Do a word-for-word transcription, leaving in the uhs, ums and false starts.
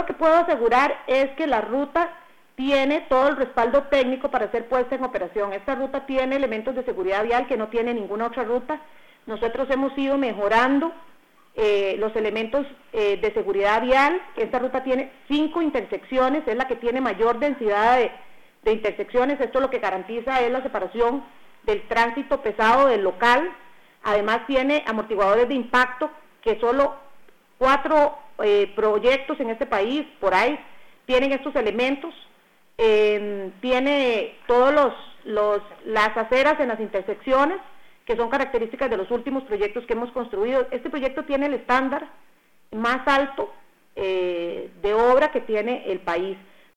lo que puedo asegurar es que la ruta tiene todo el respaldo técnico para ser puesta en operación. Esta ruta tiene elementos de seguridad vial que no tiene ninguna otra ruta. Nosotros hemos ido mejorando eh, los elementos eh, de seguridad vial. Esta ruta tiene cinco intersecciones, es la que tiene mayor densidad de, de intersecciones. Esto lo que garantiza es la separación del tránsito pesado del local. Además tiene amortiguadores de impacto, que solo cuatro eh, proyectos en este país, por ahí, tienen estos elementos. Eh, tiene todos los, los las aceras en las intersecciones, que son características de los últimos proyectos que hemos construido. Este proyecto tiene el estándar más alto eh, de obra que tiene el país.